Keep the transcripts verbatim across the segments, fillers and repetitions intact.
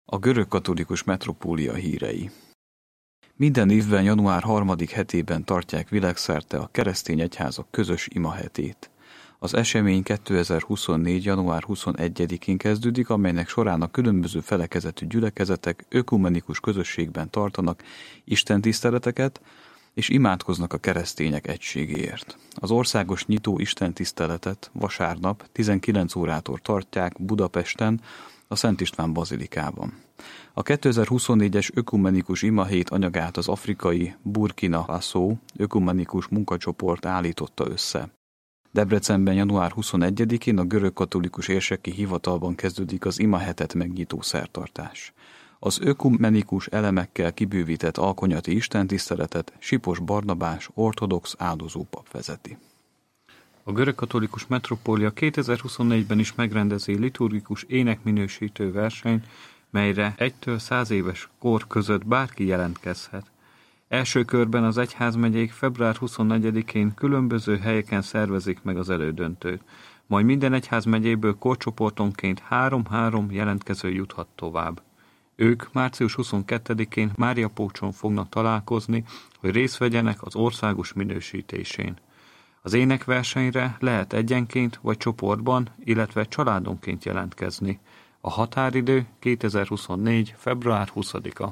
A görögkatolikus metropólia hírei. Minden évben január harmadik hetében tartják világszerte a keresztény egyházak közös imahetét. Az esemény kétezer-huszonnégy. január huszonegyedikén kezdődik, amelynek során a különböző felekezetű gyülekezetek ökumenikus közösségben tartanak istentiszteleteket, és imádkoznak a keresztények egységéért. Az országos nyitó istentiszteletet vasárnap tizenkilenc órától tartják Budapesten, a Szent István bazilikában. A kétezer-huszonnégyes ökumenikus imahét anyagát az afrikai Burkina Faso ökumenikus munkacsoport állította össze. Debrecenben január huszonegyedikén a görögkatolikus érseki hivatalban kezdődik az imahetet megnyitó szertartás. Az ökumenikus elemekkel kibővített alkonyati istentiszteletet Sipos Barnabás ortodox áldozópap vezeti. A görögkatolikus metropólia kétezer-huszonnégyben is megrendezi liturgikus énekminősítő versenyt, melyre egytől száz éves kor között bárki jelentkezhet. Első körben az egyházmegyék február huszonnegyedikén különböző helyeken szervezik meg az elődöntőt, majd minden egyházmegyéből korcsoportonként három-három jelentkező juthat tovább. Ők március huszonkettedikén Máriapócson fognak találkozni, hogy részt vegyenek az országos minősítésén. Az énekversenyre lehet egyenként vagy csoportban, illetve családonként jelentkezni. A határidő kétezer-huszonnégy. február huszadika.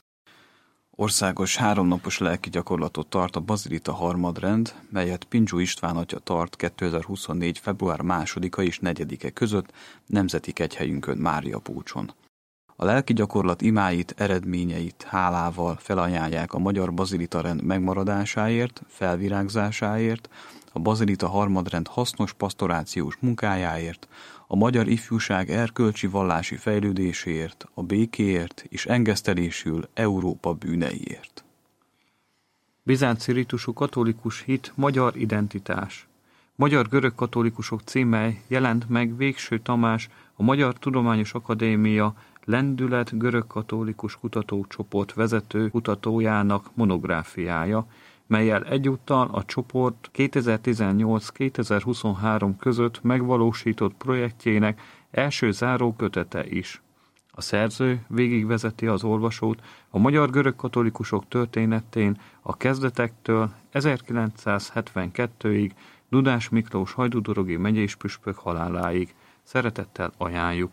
Országos háromnapos lelki gyakorlatot tart a Bazilita Harmadrend, melyet Pincsú István atya tart kétezer-huszonnégy. február másodika és negyedike között nemzeti kegyhelyünkön Máriapócson. A lelki gyakorlat imáit, eredményeit hálával felajánlják a Magyar Bazilita rend megmaradásáért, felvirágzásáért, a Bazilita Harmadrend hasznos pasztorációs munkájáért, a magyar ifjúság erkölcsi vallási fejlődéséért, a békéért és engesztelésül Európa bűneiért. Bizánci ritusú katolikus hit, magyar identitás. Magyar görög katolikusok címmel jelent meg Végső Tamás, a Magyar Tudományos Akadémia Lendület görögkatolikus kutatócsoport vezető kutatójának monográfiája, mellyel egyúttal a csoport kétezer-tizennyolc-kétezer-huszonhárom között megvalósított projektjének első záró kötete is. A szerző végigvezeti az olvasót a magyar görögkatolikusok történetén a kezdetektől ezerkilencszázhetvenkettőig Dudás Miklós hajdúdorogi megyéspüspök haláláig. Szeretettel ajánljuk.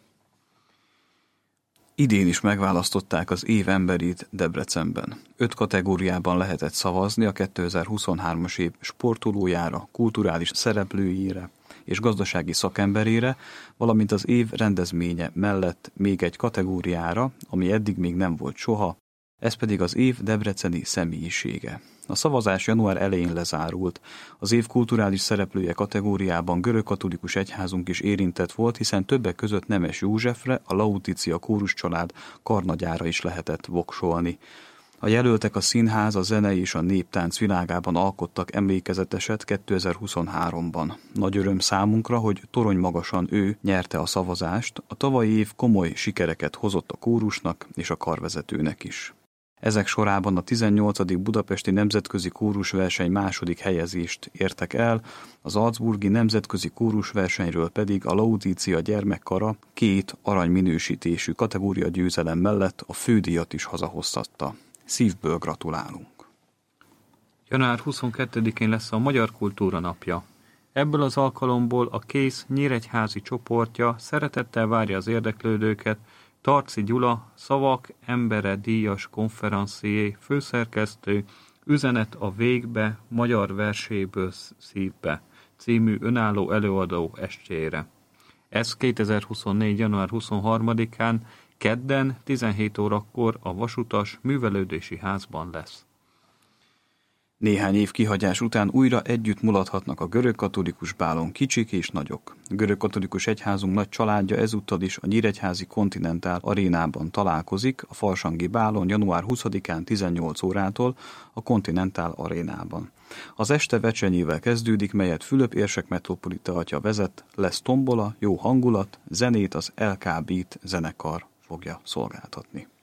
Idén is megválasztották az év emberét Debrecenben. Öt kategóriában lehetett szavazni a kétezer-huszonhármas év sportolójára, kulturális szereplőjére és gazdasági szakemberére, valamint az év rendezménye mellett még egy kategóriára, ami eddig még nem volt soha, ez pedig az év debreceni személyisége. A szavazás január elején lezárult. Az év kulturális szereplője kategóriában görögkatolikus egyházunk is érintett volt, hiszen többek között Nemes Józsefre, a Lauticia kórus család karnagyára is lehetett voksolni. A jelöltek a színház, a zene és a néptánc világában alkottak emlékezeteset kétezer-huszonháromban. Nagy öröm számunkra, hogy torony magasan ő nyerte a szavazást, a tavalyi év komoly sikereket hozott a kórusnak és a karvezetőnek is. Ezek sorában a tizennyolcadik Budapesti Nemzetközi Kórusverseny második helyezést értek el, az Salzburgi Nemzetközi Kórusversenyről pedig a Lauticia gyermekkara két aranyminősítésű kategória győzelem mellett a fődíjat is hazahoztatta. Szívből gratulálunk! január huszonkettedikén lesz a Magyar Kultúra Napja. Ebből az alkalomból a Kész nyíregyházi csoportja szeretettel várja az érdeklődőket, Tarci Gyula, Szavak embere díjas konferencié főszerkesztő, Üzenet a végbe, magyar verséből szívbe című önálló előadó estjére. Ez kétezer-huszonnégy. január huszonharmadikán kedden tizenhét órakor a Vasutas Művelődési Házban lesz. Néhány év kihagyás után újra együtt mulathatnak a görögkatolikus bálon kicsik és nagyok. A görögkatolikus egyházunk nagy családja ezúttal is a Nyíregyházi Continental arénában találkozik, a Farsangi bálon január huszadikán tizennyolc órától a Continental arénában. Az este vecsenyével kezdődik, melyet Fülöp érsek metropolita atya vezet, lesz tombola, jó hangulat, zenét az el ká Beat zenekar fogja szolgáltatni.